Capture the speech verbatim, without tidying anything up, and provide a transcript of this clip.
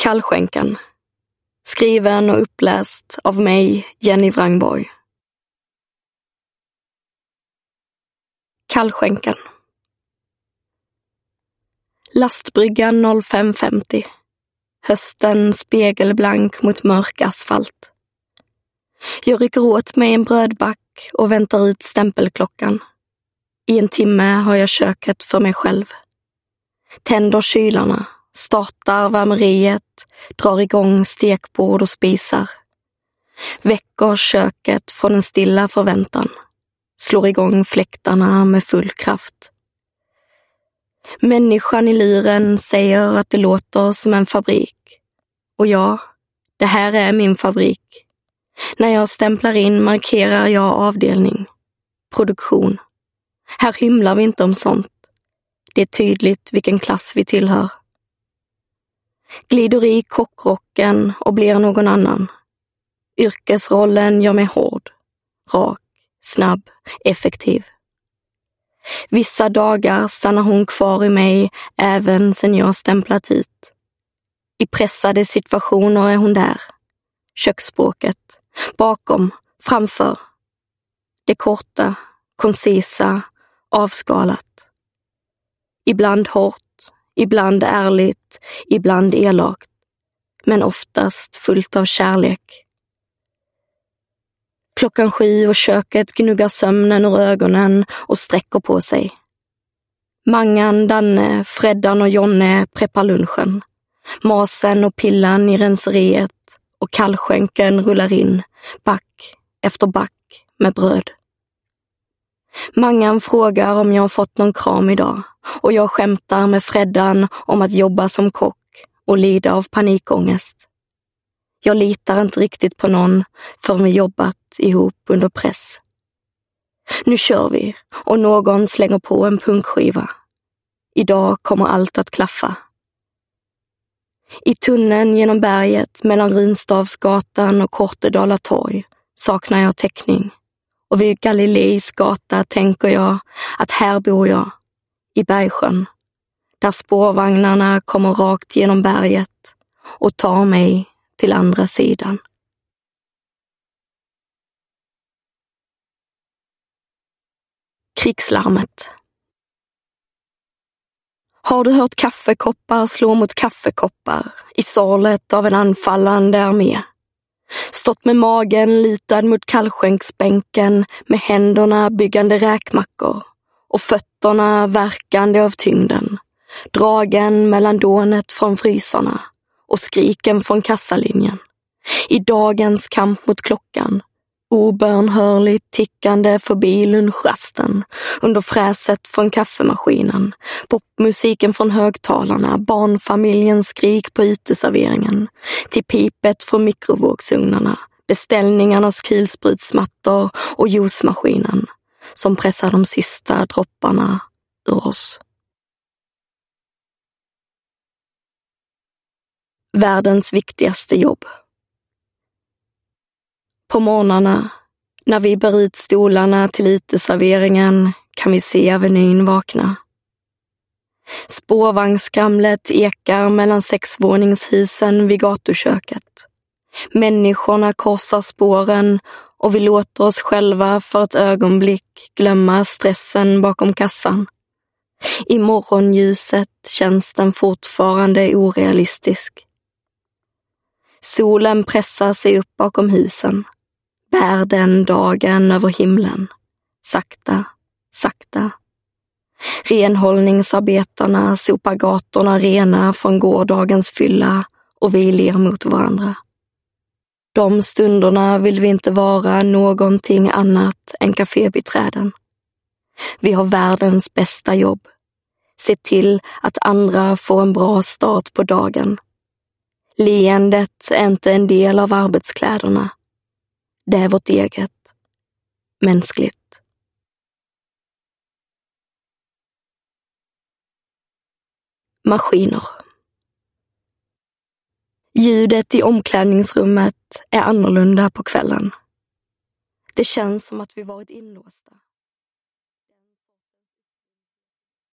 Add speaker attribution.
Speaker 1: Kallskänken. Skriven och uppläst av mig, Jenny Wrangborg. Kallskänken. Lastbryggan noll fem femtio. Hösten spegelblank mot mörk asfalt. Jag rycker åt mig en brödback och väntar ut stämpelklockan. I en timme har jag köket för mig själv. Tänder kylarna, startar värmeriet, drar igång stekbord och spisar. Väcker köket från en stilla förväntan. Slår igång fläktarna med full kraft. Människan i luren säger att det låter som en fabrik. Och ja, det här är min fabrik. När jag stämplar in markerar jag avdelning. Produktion. Här hymlar vi inte om sånt. Det är tydligt vilken klass vi tillhör. Glider i kockrocken och blir någon annan. Yrkesrollen gör mig hård. Rak, snabb, effektiv. Vissa dagar stannar hon kvar i mig även sen jag stämplat ut. I pressade situationer är hon där. Köksspråket. Bakom, framför. Det korta, koncisa, avskalat. Ibland hårt, ibland ärligt, ibland elakt. Men oftast fullt av kärlek. Klockan sju och köket gnuggar sömnen ur ögonen och sträcker på sig. Mangan, Danne, Freddan och Jonne preppar lunchen. Masen och pillan i renseriet och kallskänken rullar in, back efter back med bröd. Mangan frågar om jag har fått någon kram idag och jag skämtar med Freddan om att jobba som kock och lida av panikångest. Jag litar inte riktigt på någon förrän vi jobbat ihop under press. Nu kör vi och någon slänger på en punkskiva. Idag kommer allt att klaffa. I tunneln genom berget mellan Runstavsgatan och Kortedala torg saknar jag täckning. Och vid Galileis gata tänker jag att här bor jag, i Bergsjön, där spårvagnarna kommer rakt genom berget och tar mig till andra sidan. Krigslarmet. Har du hört kaffekoppar slå mot kaffekoppar i sålet av en anfallande armé? Stått med magen lutad mot kallskänksbänken med händerna byggande räkmackor och fötterna verkande av tyngden, dragen mellan dånet från frysarna och skriken från kassalinjen. I dagens kamp mot klockan, obönhörligt tickande förbi lunchrasten, under fräset från kaffemaskinen, popmusiken från högtalarna, barnfamiljens skrik på uteserveringen, till pipet från mikrovågsugnarna, beställningarnas kulsprutsmattor och juicemaskinen som pressar de sista dropparna ur oss. Världens viktigaste jobb. På morgnarna, när vi bär ut stolarna till uteserveringen, kan vi se Avenyn vakna. Spårvagnsskramlet ekar mellan sexvåningshusen vid gatuköket. Människorna korsar spåren och vi låter oss själva för ett ögonblick glömma stressen bakom kassan. I morgonljuset känns den fortfarande orealistisk. Solen pressar sig upp bakom husen, bär den dagen över himlen, sakta, sakta. Renhållningsarbetarna sopar gatorna rena från gårdagens fylla och vi ler mot varandra. De stunderna vill vi inte vara någonting annat än kafébiträden. Vi har världens bästa jobb. Se till att andra får en bra start på dagen. Leendet är inte en del av arbetskläderna. Det är vårt eget. Mänskligt. Maskiner. Ljudet i omklädningsrummet är annorlunda på kvällen. Det känns som att vi varit inlåsta.